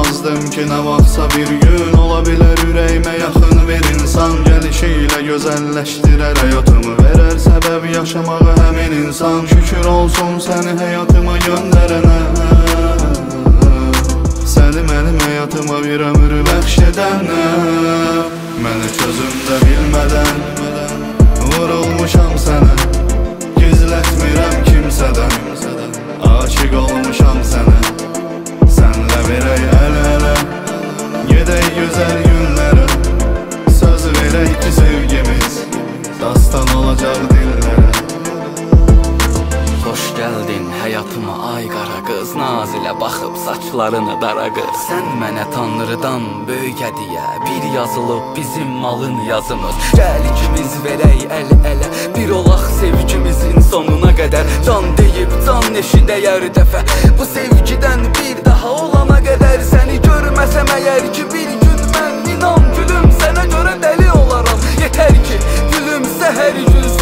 inanmazdım ki nə vaxtsa bir gün ola bilər ürəyimə yaxın bir insan gəlişi ilə gözəlləşdirər həyatımı, verər səbəb yaşamağa həmin insan. Şükür olsun səni həyatıma göndərənə, səni mənim həyatıma bir ömür bəxş edənə. Mən heç özümdə bilmədən vurulmuşam sənə, gizlətmirəm kimsədən, aşiq olmuşam sənə. Sənlə verək əl-ələ, gedək gözəl günlərə, söz verək ki sevgimiz dastan olacaq dillərə. Xoş gəldin həyatıma ay qara qız, nazilə baxıb saçlarını daraqır. Sən mənə Tanrıdan böyük hədiyyə, bir yazılıb bizim malın yazımız. Gəl ikimiz verək əl-ələ, bir olaq sevgimizin sonuna qədər. Can deyib can eşidəyər dəfə, bu sevgidən bir daha olana qədər. Səni görməsəm əgər ki bir gün mən, inan gülüm sənə görə dəli olaram. Yetər ki gülüm səhər gün